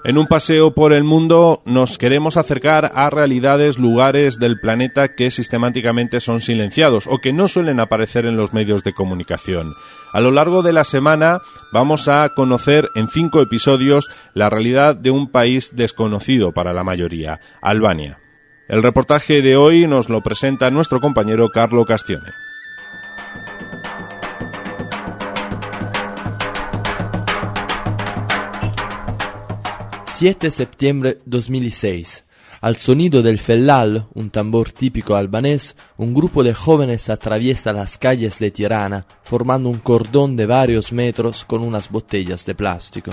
En un paseo por el mundo nos queremos acercar a realidades, lugares del planeta que sistemáticamente son silenciados o que no suelen aparecer en los medios de comunicación. A lo largo de la semana vamos a conocer en 5 episodios la realidad de un país desconocido para la mayoría, Albania. El reportaje de hoy nos lo presenta nuestro compañero Carlo Castione. 7 septiembre 2006. Al sonido del fellal, un tambor típico albanés, un grupo de jóvenes atraviesa las calles de Tirana, formando un cordón de varios metros con unas botellas de plástico.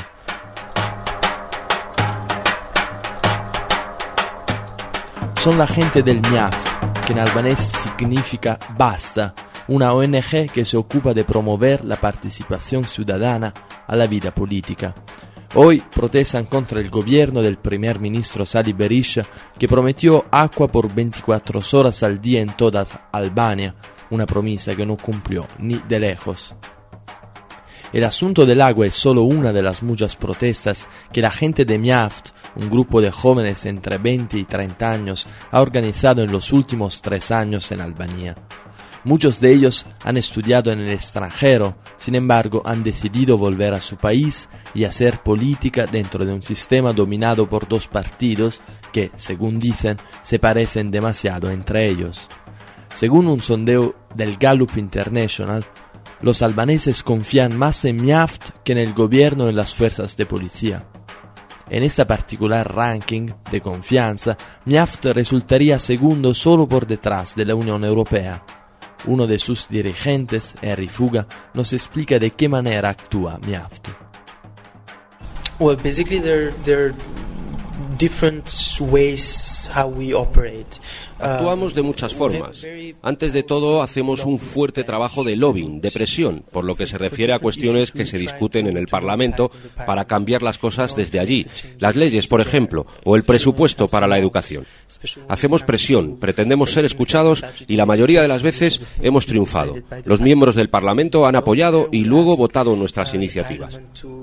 Son la gente del MIAFT, que en albanés significa Basta, una ONG que se ocupa de promover la participación ciudadana a la vida política. Hoy protestan contra el gobierno del primer ministro Sali Berisha, que prometió agua por 24 horas al día en toda Albania, una promesa que no cumplió ni de lejos. El asunto del agua es solo una de las muchas protestas que la gente de MIAFT, un grupo de jóvenes entre 20 y 30 años, ha organizado en los últimos 3 años en Albania. Muchos de ellos han estudiado en el extranjero, sin embargo han decidido volver a su país y hacer política dentro de un sistema dominado por 2 partidos que, según dicen, se parecen demasiado entre ellos. Según un sondeo del Gallup International, los albaneses confían más en MIAFT que en el gobierno y en las fuerzas de policía. En esta particular ranking de confianza, MIAFT resultaría segundo solo por detrás de la Unión Europea. Uno de sus dirigentes, Henry Fuga, nos explica de qué manera actúa MIAFT. Well, basically there are different ways how we operate. Actuamos de muchas formas. Antes de todo, hacemos un fuerte trabajo de lobbying, de presión, por lo que se refiere a cuestiones que se discuten en el Parlamento para cambiar las cosas desde allí. Las leyes, por ejemplo, o el presupuesto para la educación. Hacemos presión, pretendemos ser escuchados y la mayoría de las veces hemos triunfado. Los miembros del Parlamento han apoyado y luego votado nuestras iniciativas.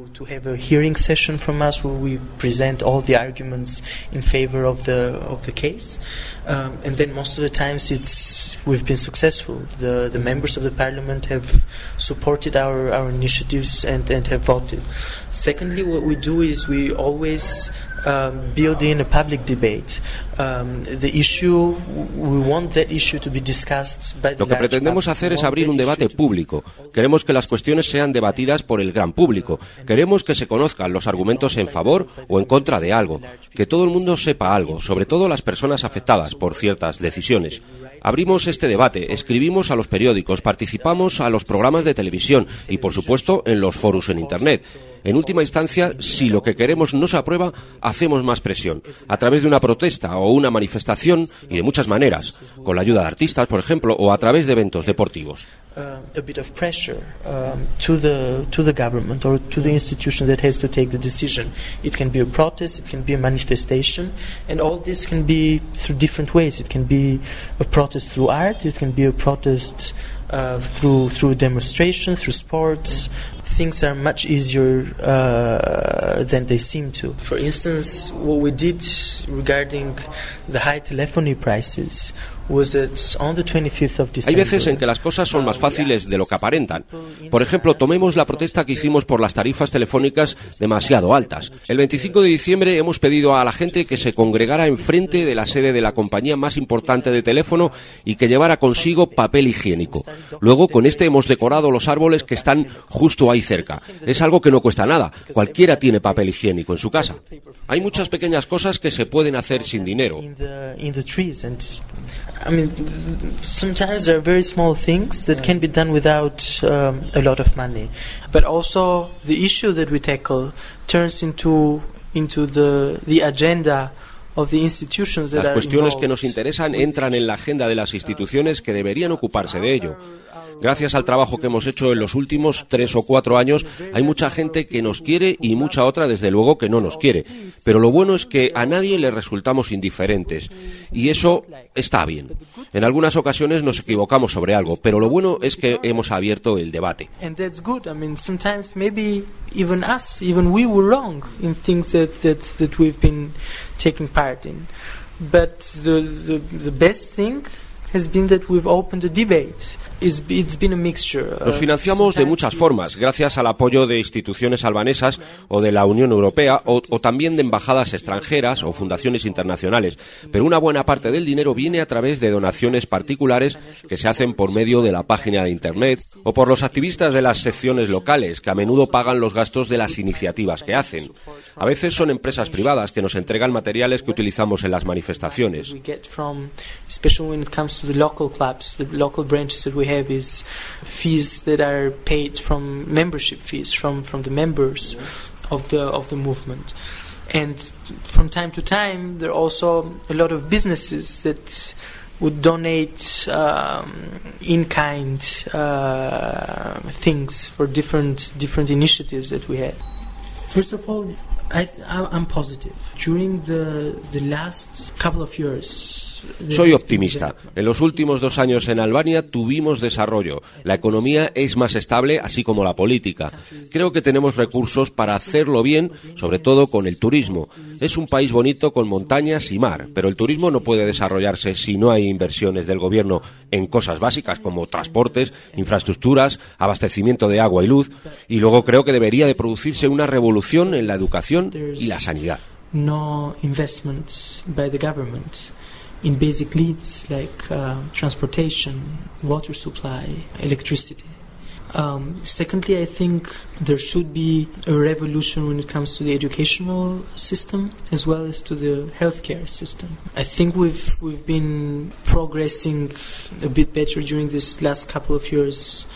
And then most of the times we've been successful. The members of the parliament have supported our initiatives and have voted. Secondly, what we do is we always build in a public debate. The issue, we want that issue to be discussed by the Lo que pretendemos hacer es abrir un debate público. Queremos que las cuestiones sean debatidas por el gran público. Queremos que se conozcan los argumentos en favor o en contra de algo. Que todo el mundo sepa algo, sobre todo las personas afectadas por ciertas decisiones. Abrimos este debate, escribimos a los periódicos, participamos a los programas de televisión y, por supuesto, en los foros en Internet. En última instancia, si lo que queremos no se aprueba, hacemos más presión, a través de una protesta o una manifestación y de muchas maneras, con la ayuda de artistas, por ejemplo, o a través de eventos deportivos. A bit of pressure to the government or to the institution that has to take the decision. It can be a protest, it can be a manifestation, and all this can be through different ways. It can be a protest through art, it can be a protest through demonstration, through sports. Things are much easier than they seem to. For instance, what we did regarding the high telephony prices was that on the 25th of December. Hay veces en que las cosas son más fáciles de lo que aparentan. Por ejemplo, tomemos la protesta que hicimos por las tarifas telefónicas demasiado altas. El 25 de diciembre hemos pedido a la gente que se congregara enfrente de la sede de la compañía más importante de teléfono y que llevara consigo papel higiénico. Luego, con este hemos decorado los árboles que están justo ahí cerca. Es algo que no cuesta nada. Cualquiera tiene papel higiénico en su casa. Hay muchas pequeñas cosas que se pueden hacer sin dinero. I mean, sometimes there are very small things that can be done without a lot of money. But also the issue that we tackle turns into the agenda of the institutions that Las are cuestiones involved. que nos interesan entran en la agenda de las instituciones que deberían ocuparse de ello. Gracias al trabajo que hemos hecho en los últimos 3 o 4 años, hay mucha gente que nos quiere y mucha otra, desde luego, que no nos quiere. Pero lo bueno es que a nadie le resultamos indiferentes. Y eso está bien. En algunas ocasiones nos equivocamos sobre algo, pero lo bueno es que hemos abierto el debate. Even we were wrong in things that we've been taking part in. But the best thing has been that we've opened a debate. It's been a mixture. Nos financiamos de muchas formas, gracias al apoyo de instituciones albanesas o de la Unión Europea o también de embajadas extranjeras o fundaciones internacionales, pero una buena parte del dinero viene a través de donaciones particulares que se hacen por medio de la página de Internet o por los activistas de las secciones locales, que a menudo pagan los gastos de las iniciativas que hacen. A veces son empresas privadas que nos entregan materiales que utilizamos en las manifestaciones. Have is fees that are paid from membership fees from the members of the movement, and from time to time there are also a lot of businesses that would donate in-kind things for different initiatives that we have. First of all, I'm positive. During the last couple of years, soy optimista. En los últimos 2 años en Albania tuvimos desarrollo. La economía es más estable, así como la política. Creo que tenemos recursos para hacerlo bien, sobre todo con el turismo. Es un país bonito con montañas y mar, pero el turismo no puede desarrollarse si no hay inversiones del gobierno en cosas básicas como transportes, infraestructuras, abastecimiento de agua y luz. Y luego creo que debería de producirse una revolución en la educación y la sanidad. No investments by the government in basic needs like transportation, water supply, electricity. Secondly, I think there should be a revolution when it comes to the educational system as well as to the healthcare system. I think we've been progressing a bit better during this last couple of years.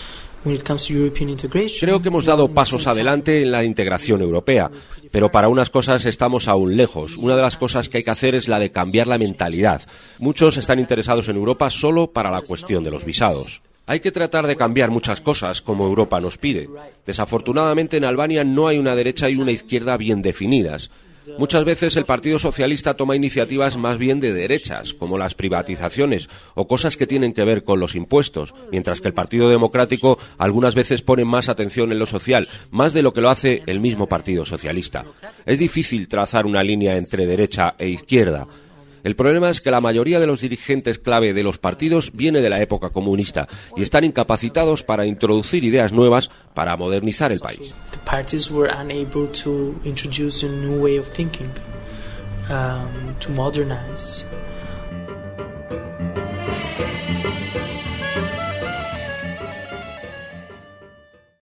Creo que hemos dado pasos adelante en la integración europea, pero para unas cosas estamos aún lejos. Una de las cosas que hay que hacer es la de cambiar la mentalidad. Muchos están interesados en Europa solo para la cuestión de los visados. Hay que tratar de cambiar muchas cosas como Europa nos pide. Desafortunadamente en Albania no hay una derecha y una izquierda bien definidas. Muchas veces el Partido Socialista toma iniciativas más bien de derechas, como las privatizaciones o cosas que tienen que ver con los impuestos, mientras que el Partido Democrático algunas veces pone más atención en lo social, más de lo que lo hace el mismo Partido Socialista. Es difícil trazar una línea entre derecha e izquierda. El problema es que la mayoría de los dirigentes clave de los partidos viene de la época comunista y están incapacitados para introducir ideas nuevas para modernizar el país. The parties were unable to introduce a new way of thinking, to modernize.